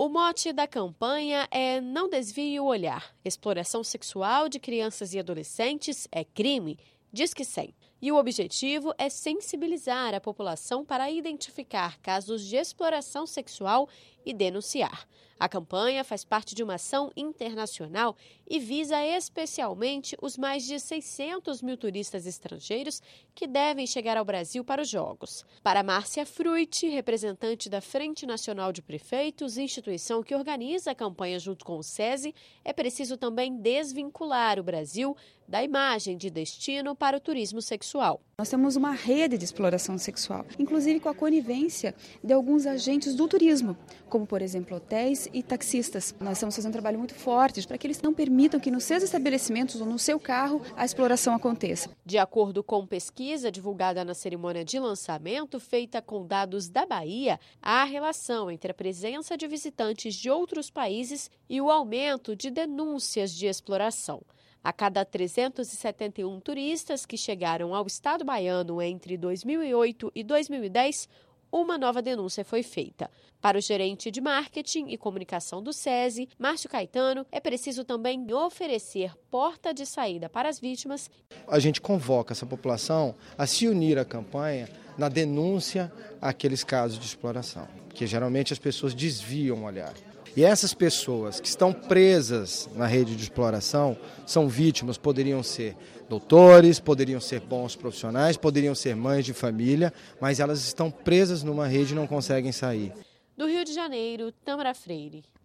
O mote da campanha é Não Desvie o Olhar. Exploração sexual de crianças e adolescentes é crime. Disque 100. E o objetivo é sensibilizar a população para identificar casos de exploração sexual e denunciar. A campanha faz parte de uma ação internacional e visa especialmente os mais de 600 mil turistas estrangeiros que devem chegar ao Brasil para os Jogos. Para Márcia Fruit, representante da Frente Nacional de Prefeitos, instituição que organiza a campanha junto com o SESI, é preciso também desvincular o Brasil da imagem de destino para o turismo sexual. Nós temos uma rede de exploração sexual, inclusive com a conivência de alguns agentes do turismo, como, por exemplo, hotéis e taxistas. Nós estamos fazendo um trabalho muito forte para que eles não permitam que nos seus estabelecimentos ou no seu carro a exploração aconteça. De acordo com pesquisa divulgada na cerimônia de lançamento, feita com dados da Bahia, há relação entre a presença de visitantes de outros países e o aumento de denúncias de exploração. A cada 371 turistas que chegaram ao estado baiano entre 2008 e 2010, uma nova denúncia foi feita. Para o gerente de marketing e comunicação do SESI, Márcio Caetano, é preciso também oferecer porta de saída para as vítimas. A gente convoca essa população a se unir à campanha na denúncia àqueles casos de exploração, que geralmente as pessoas desviam o olhar. E essas pessoas que estão presas na rede de exploração são vítimas, poderiam ser doutores, poderiam ser bons profissionais, poderiam ser mães de família, mas elas estão presas numa rede e não conseguem sair. Do Rio de Janeiro, Tâmara Freire.